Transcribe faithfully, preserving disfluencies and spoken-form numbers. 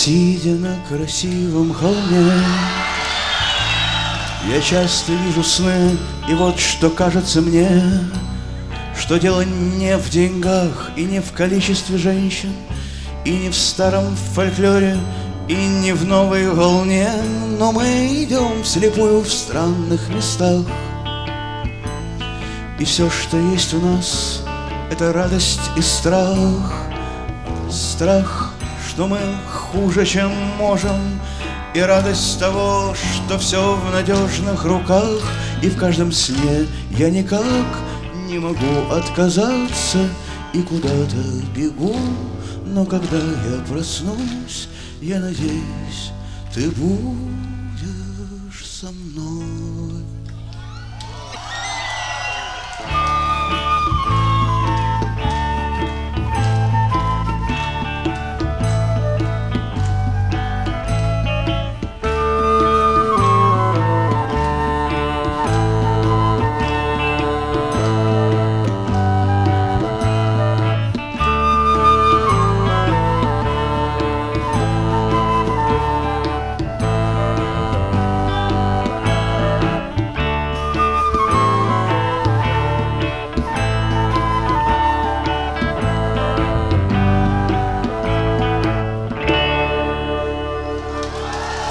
Сидя на красивом холме, я часто вижу сны, и вот что кажется мне, что дело не в деньгах и не в количестве женщин, и не в старом фольклоре, и не в новой волне, но мы идем вслепую в странных местах. И все, что есть у нас, это радость и страх. Страх, что мы хуже, чем можем, и радость того, что все в надежных руках. И в каждом сне я никак не могу отказаться и куда-то бегу. Но когда я проснусь, я надеюсь, ты будешь со мной.